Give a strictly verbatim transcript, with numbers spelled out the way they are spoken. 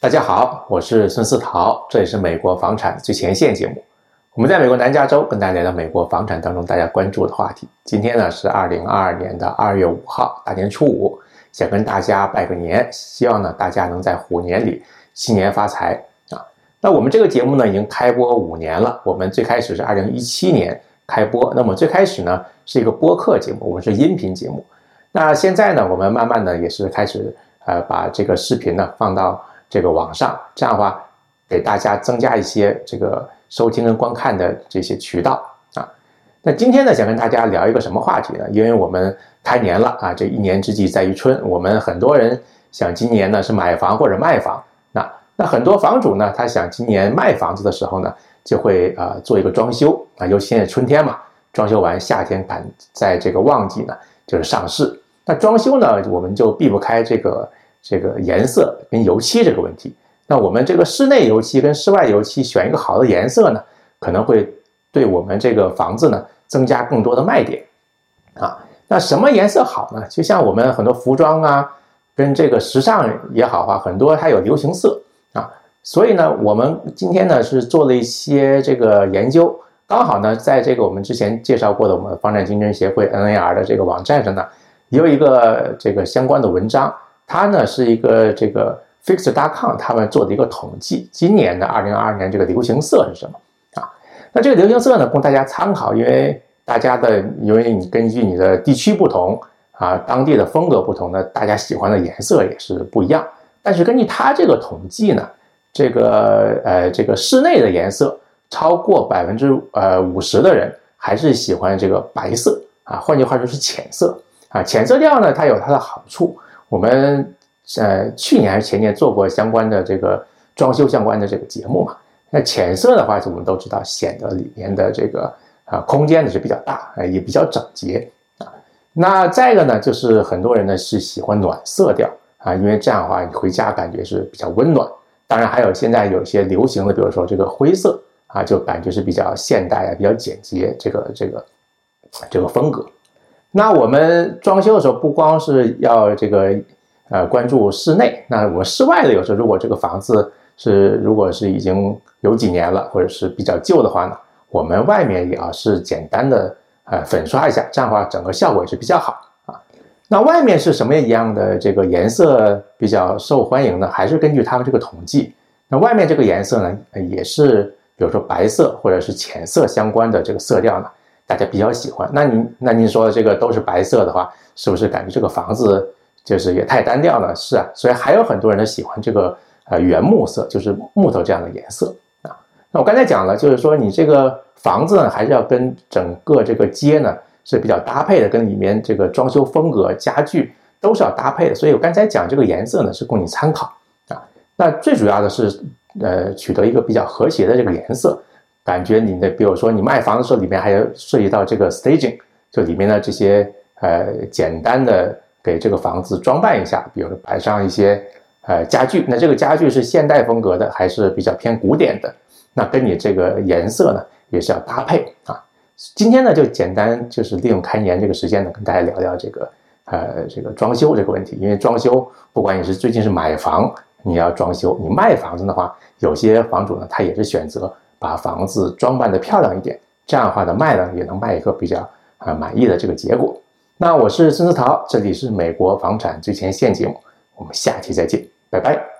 大家好，我是孙思桃，这里是美国房产最前线节目。我们在美国南加州跟大家聊聊美国房产当中大家关注的话题。今天呢是二零二二年的二月五号，大年初五，想跟大家拜个年，希望呢大家能在虎年里新年发财啊。那我们这个节目呢已经开播五年了，我们最开始是二零一七年开播，那么最开始呢是一个播客节目，我们是音频节目。那现在呢我们慢慢的也是开始呃把这个视频呢放到这个网上，这样的话给大家增加一些这个收听跟观看的这些渠道啊。那今天呢想跟大家聊一个什么话题呢？因为我们开年了啊，这一年之计在于春，我们很多人想今年呢是买房或者卖房，那那很多房主呢他想今年卖房子的时候呢就会呃做一个装修啊，尤其现在春天嘛，装修完夏天赶在这个旺季呢就是上市。那装修呢我们就避不开这个这个颜色跟油漆这个问题。那我们这个室内油漆跟室外油漆选一个好的颜色呢，可能会对我们这个房子呢增加更多的卖点啊。那什么颜色好呢？就像我们很多服装啊跟这个时尚也好啊，很多它有流行色啊。所以呢我们今天呢是做了一些这个研究，刚好呢在这个我们之前介绍过的我们房产竞争协会 N A R 的这个网站上呢也有一个这个相关的文章，它呢是一个这个 Fixer 点 com 他们做的一个统计，今年的二零二二年这个流行色是什么啊？那这个流行色呢供大家参考，因为大家的因为你根据你的地区不同啊，当地的风格不同呢，大家喜欢的颜色也是不一样。但是根据它这个统计呢，这个呃这个室内的颜色超过百分之呃五十的人还是喜欢这个白色啊，换句话说是浅色啊。浅色调呢它有它的好处，我们呃，去年还是前年做过相关的这个装修相关的这个节目嘛。那浅色的话，我们都知道显得里面的这个啊、呃、空间呢是比较大，呃、也比较整洁啊。那再一个呢，就是很多人呢是喜欢暖色调啊，因为这样的话你回家感觉是比较温暖。当然还有现在有一些流行的，比如说这个灰色啊，就感觉是比较现代啊，比较简洁这个这个这个风格。那我们装修的时候不光是要这个呃，关注室内，那我们室外的有时候如果这个房子是如果是已经有几年了，或者是比较旧的话呢，我们外面也要是简单的呃粉刷一下，这样的话整个效果也是比较好啊。那外面是什么样的这个颜色比较受欢迎呢？还是根据他们这个统计，那外面这个颜色呢也是比如说白色或者是浅色相关的这个色调呢，大家比较喜欢。那您那您说这个都是白色的话，是不是感觉这个房子就是也太单调了？是啊，所以还有很多人呢喜欢这个呃原木色，就是木头这样的颜色啊。那我刚才讲了，就是说你这个房子呢，还是要跟整个这个街呢是比较搭配的，跟里面这个装修风格、家具都是要搭配的。所以我刚才讲这个颜色呢是供你参考啊。那最主要的是呃取得一个比较和谐的这个颜色，感觉你的比如说你卖房的时候，里面还有涉及到这个 staging， 就里面的这些呃简单的给这个房子装扮一下，比如说摆上一些呃家具，那这个家具是现代风格的还是比较偏古典的，那跟你这个颜色呢也是要搭配啊。今天呢就简单就是利用开年这个时间呢跟大家聊聊这个呃这个装修这个问题。因为装修不管你是最近是买房你要装修，你卖房子的话，有些房主呢他也是选择把房子装扮的漂亮一点，这样的话呢卖呢也能卖一个比较呃满意的这个结果。那我是孙思桃，这里是美国房产最前线节目，我们下期再见，拜拜。